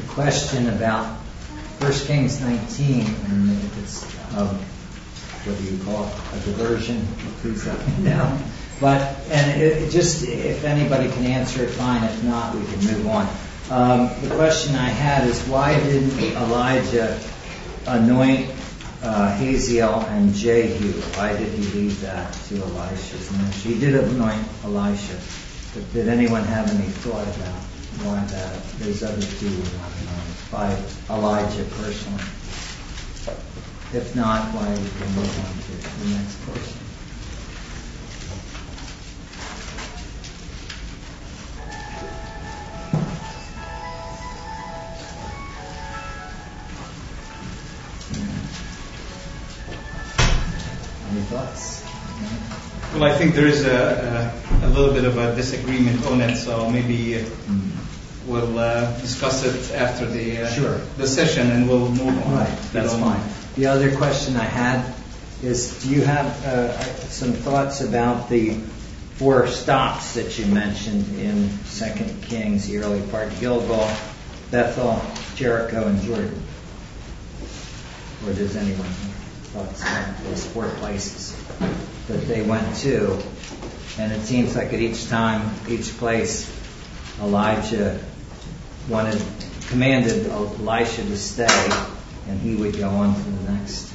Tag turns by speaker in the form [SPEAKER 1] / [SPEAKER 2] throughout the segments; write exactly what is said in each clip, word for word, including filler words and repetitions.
[SPEAKER 1] question about First Kings nineteen, and if it's, um, what do you call it, a diversion, please let me know. But, and it, it just, if anybody can answer it, fine. If not, we can move on. Um, the question I had is, why didn't Elijah anoint uh, Hazael and Jehu? Why did he leave that to Elisha's ministry? He did anoint Elisha, but did anyone have any thought about why that those other two were not anointed by Elijah personally? If not, why we can move on to the next person. Any thoughts?
[SPEAKER 2] Well, I think there is a, a, a little bit of a disagreement on it, so maybe uh, mm-hmm. we'll uh, discuss it after the uh,
[SPEAKER 1] sure.
[SPEAKER 2] the session, and we'll move on.
[SPEAKER 1] Right, that's fine. The other question I had is, do you have uh, some thoughts about the four stops that you mentioned in Second Kings, the early part, Gilgal, Bethel, Jericho, and Jordan? Or does anyone have thoughts about those four places that they went to? And it seems like at each time, each place, Elijah wanted, commanded Elisha to stay, and he would go on to the next.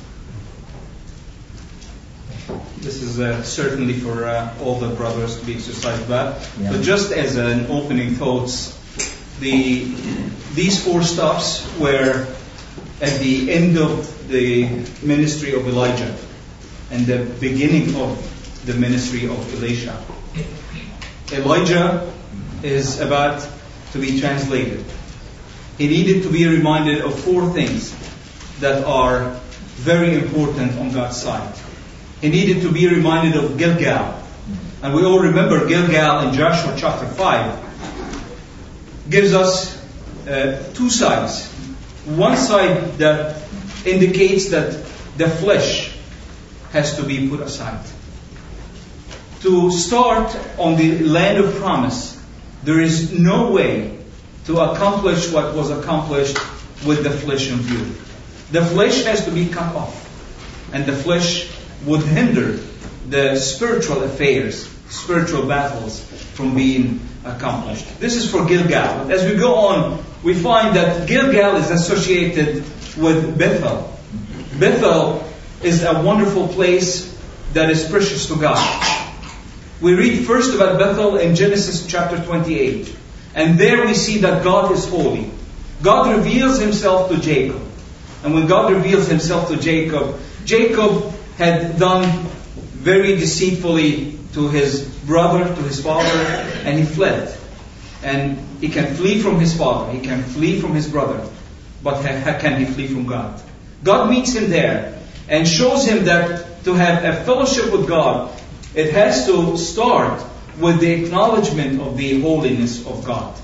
[SPEAKER 2] This is uh, certainly for uh, all the brothers to be exercised about.
[SPEAKER 1] Yeah.
[SPEAKER 2] But just as an opening thoughts, the these four stops were at the end of the ministry of Elijah and the beginning of the ministry of Elisha. Elijah is about to be translated. He needed to be reminded of four things that are very important on God's side. He needed to be reminded of Gilgal. And we all remember Gilgal in Joshua chapter five gives us uh, two sides. One side that indicates that the flesh has to be put aside. To start on the land of promise, there is no way to accomplish what was accomplished with the flesh in view. The flesh has to be cut off. And the flesh would hinder the spiritual affairs, spiritual battles from being accomplished. This is for Gilgal. But as we go on, we find that Gilgal is associated with Bethel. Bethel is a wonderful place that is precious to God. We read first about Bethel in Genesis chapter twenty-eight. And there we see that God is holy. God reveals Himself to Jacob. And when God reveals Himself to Jacob, Jacob had done very deceitfully to his brother, to his father, and he fled. And he can flee from his father, he can flee from his brother, but how can he flee from God? God meets him there and shows him that to have a fellowship with God, it has to start with the acknowledgement of the holiness of God.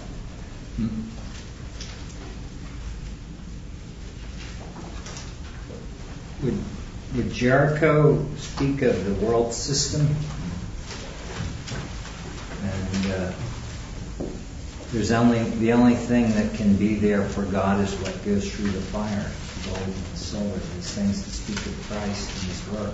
[SPEAKER 1] Would, would Jericho speak of the world system? And uh, there's only the only thing that can be there for God is what goes through the fire, gold and silver, these things that speak of Christ and His work.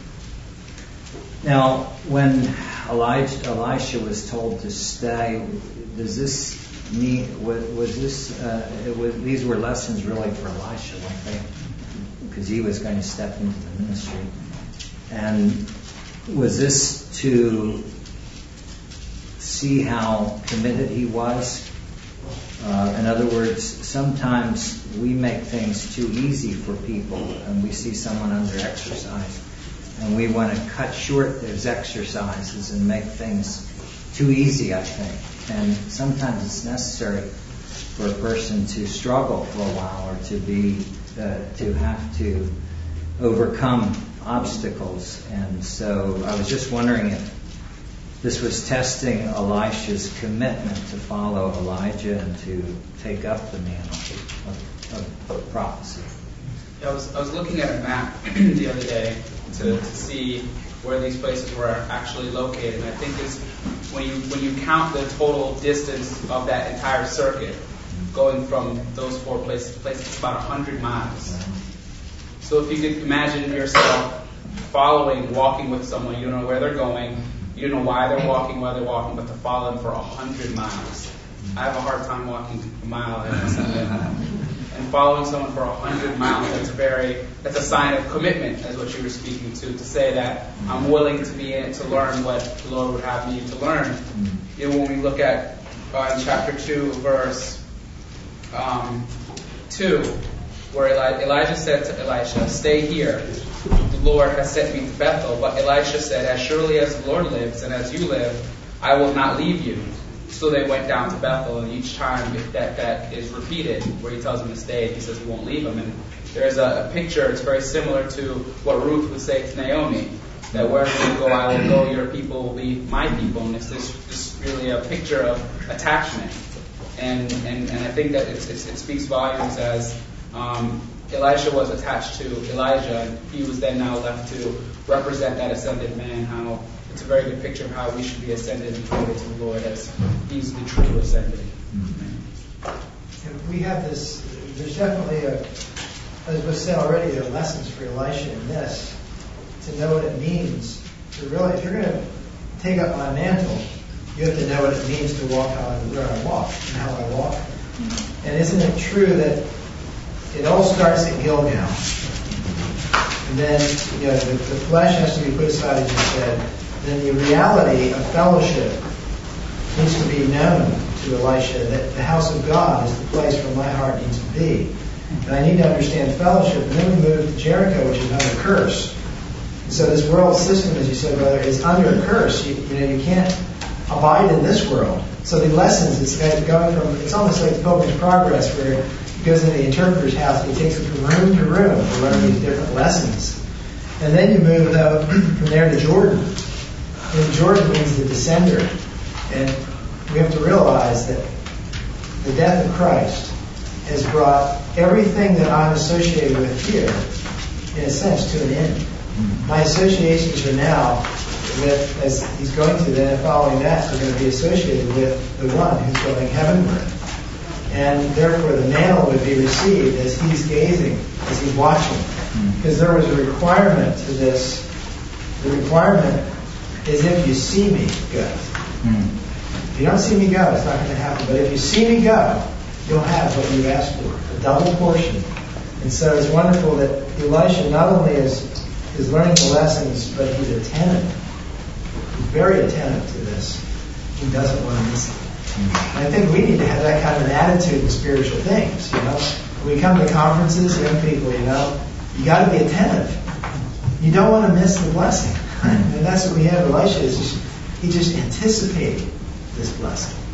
[SPEAKER 1] Now, when Elijah, Elisha was told to stay, does this mean was, was this? Uh, it was, these were lessons really for Elisha, weren't they? Because he was going to step into the ministry. And was this to see how committed he was? Uh, in other words, sometimes we make things too easy for people, and we see someone under exercise, and we want to cut short those exercises and make things too easy, I think. And sometimes it's necessary for a person to struggle for a while, or to be uh, to have to overcome obstacles. And so I was just wondering if this was testing Elisha's commitment to follow Elijah and to take up the mantle of, of, of prophecy.
[SPEAKER 3] Yeah, I was I was looking at a map the other day to, to see where these places were actually located. And I think it's when you when you count the total distance of that entire circuit, going from those four places to places. It's about one hundred miles. So if you could imagine yourself following, walking with someone, you don't know where they're going, you don't know why they're walking, why they're walking, but to follow them for one hundred miles. I have a hard time walking a mile. And following someone for one hundred miles, that's very, that's a sign of commitment, as what you were speaking to, to say that I'm willing to be in it to learn what the Lord would have me to learn. You know, when we look at uh, in chapter two, verse um, two, where Eli- Elijah said to Elisha, "Stay here. The Lord has sent me to Bethel." But Elisha said, "As surely as the Lord lives and as you live, I will not leave you." So they went down to Bethel, and each time that that is repeated, where he tells him to stay, he says he won't leave him. And there's a, a picture, it's very similar to what Ruth would say to Naomi, that wherever you go, I will go, your people will be my people. And it's this, this really a picture of attachment. And and, and I think that it's, it's, it speaks volumes as um, Elisha was attached to Elijah, and he was then now left to represent that ascended man, how it's a very good picture of how we should be ascended and devoted to the Lord as he's the true ascended.
[SPEAKER 4] And we have this, there's definitely, a, as was said already, there are lessons for Elisha in this, to know what it means. To really, if you're going to take up my mantle, you have to know what it means to walk how I, where I walk and how I walk. And isn't it true that it all starts at Gilgal? And then, you know, the, the flesh has to be put aside, as you said. Then the reality of fellowship needs to be known to Elisha, that the house of God is the place where my heart needs to be. And I need to understand fellowship. And then we move to Jericho, which is under curse. And so this world system, as you said, brother, is under a curse. You, you know, you can't abide in this world. So the lessons, it's going from, it's almost like Pilgrim's Progress, where he goes into the interpreter's house and he takes it from room to room to learn these different lessons. And then you move though, from there to Jordan. And Jordan means the descender. And we have to realize that the death of Christ has brought everything that I'm associated with here, in a sense, to an end. My associations are now with, as he's going to then following that, are going to be associated with the one who's going heavenward. And therefore the mantle would be received as he's gazing, as he's watching. Because there was a requirement to this. The requirement is if you see me go. If you don't see me go, it's not going to happen. But if you see me go, you'll have what you asked for, a double portion. And so it's wonderful that Elisha not only is, is learning the lessons, but he's attentive. He's very attentive to this. He doesn't want to miss it. And I think we need to have that kind of an attitude in spiritual things. You know, when we come to conferences, young people, you know, you got to be attentive. You don't want to miss the blessing. And that's what we have. Elisha is just, he just anticipated this blessing.